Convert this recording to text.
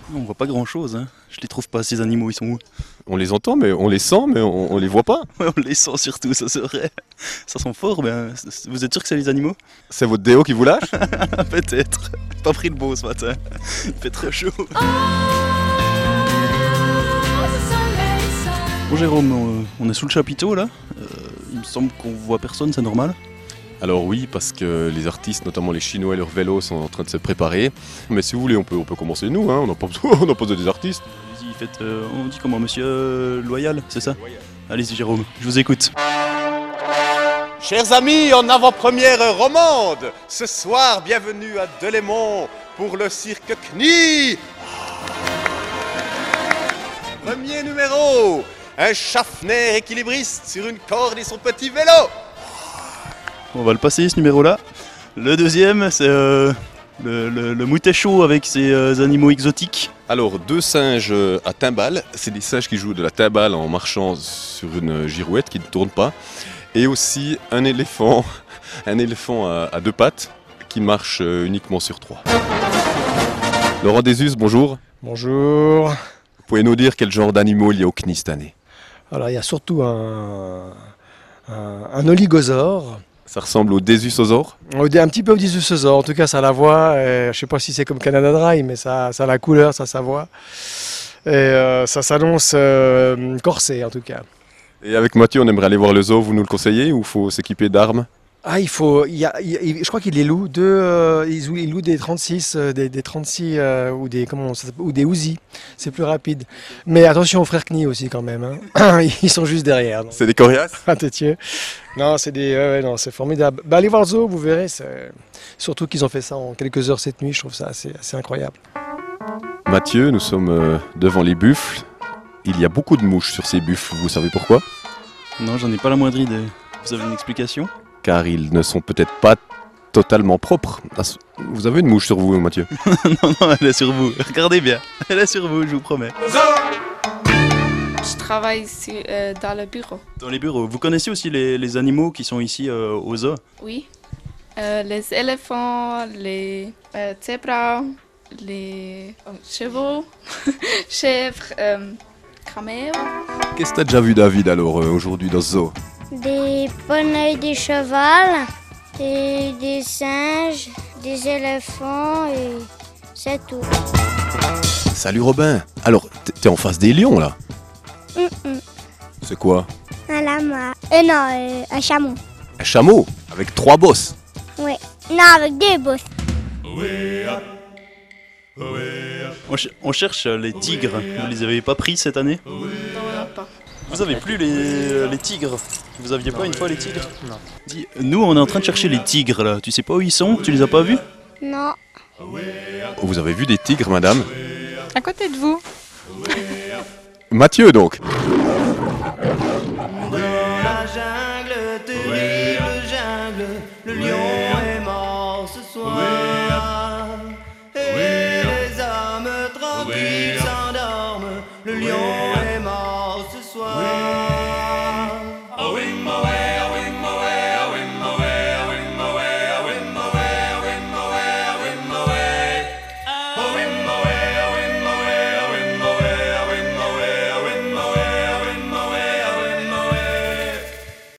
On voit pas grand chose, hein. Je les trouve pas, ces animaux, ils sont où? On les entend, mais on les sent, mais on les voit pas. Ouais, on les sent surtout, ça c'est vrai. Ça sent fort, ben, vous êtes sûr que c'est les animaux? C'est votre déo qui vous lâche? Peut-être. J'ai pas pris le beau ce matin. Il fait trop chaud. Bon Jérôme, on est sous le chapiteau là. Il me semble qu'on voit personne, c'est normal. Alors oui, parce que les artistes, notamment les Chinois et leurs vélos, sont en train de se préparer. Mais si vous voulez, on peut commencer nous, hein. On n'a pas besoin des artistes. Allez-y, faites, on dit comment, monsieur Loyal, c'est ça? Allez-y Jérôme, je vous écoute. Chers amis, en avant-première romande, ce soir, bienvenue à Delémont pour le cirque CNI. Premier numéro, un chafnaire équilibriste sur une corde et son petit vélo. On va le passer ce numéro-là. Le deuxième, c'est le moutéchot avec ses animaux exotiques. Alors, deux singes à timbales. C'est des singes qui jouent de la timbale en marchant sur une girouette qui ne tourne pas. Et aussi un éléphant à deux pattes qui marche uniquement sur trois. Laurent Desus, bonjour. Bonjour. Vous pouvez nous dire quel genre d'animaux il y a au CNI cette année? Alors il y a surtout un olygosaure. Ça ressemble au Desusosaure? Un petit peu au dinosaure, en tout cas ça a la voix. Je ne sais pas si c'est comme Canada Dry, mais ça a la couleur, ça a sa voix. Et ça s'annonce corsé en tout cas. Et avec Mathieu, on aimerait aller voir le zoo, vous nous le conseillez ou faut s'équiper d'armes? Ah, je crois qu'il les loue. Ils louent des 36, des 36 ou des, ou des Uzi. C'est plus rapide. Mais attention aux frères Knie aussi quand même. Hein. Ils sont juste derrière. C'est des coriaces? Ah, t'es tué. Non, c'est non, c'est formidable. Allez voir le zoo, vous verrez. Surtout qu'ils ont fait ça en quelques heures cette nuit. Je trouve ça assez incroyable. Mathieu, nous sommes devant les buffles. Il y a beaucoup de mouches sur ces buffles. Vous savez pourquoi? Non, j'en ai pas la moindre idée. Vous avez une explication? Car ils ne sont peut-être pas totalement propres. Vous avez une mouche sur vous, Mathieu? Non, elle est sur vous. Regardez bien. Elle est sur vous, je vous promets. Je travaille dans le bureau. Dans les bureaux. Vous connaissez aussi les animaux qui sont ici au zoo? Oui. Les éléphants, les zébras, les chevaux, chèvres, camels. Qu'est-ce que tu as déjà vu, David, alors, aujourd'hui dans ce zoo? Des poneys, des chevals, des singes, des éléphants et c'est tout. Salut Robin. Alors, t'es en face des lions, là? C'est quoi? Un lama. Non, un chameau. Un chameau? Avec 3 bosses? Oui. Non, avec 2 bosses. On cherche les tigres. Vous les avez pas pris cette année? Non, pas. Vous avez plus les tigres? Vous aviez pas une fois les tigres? Non. Dis, nous on est en train de chercher les tigres là. Tu sais pas où ils sont? Tu les as pas vus? Non. Vous avez vu des tigres, madame? À côté de vous. Mathieu, donc. Dans la jungle, terrible jungle, le lion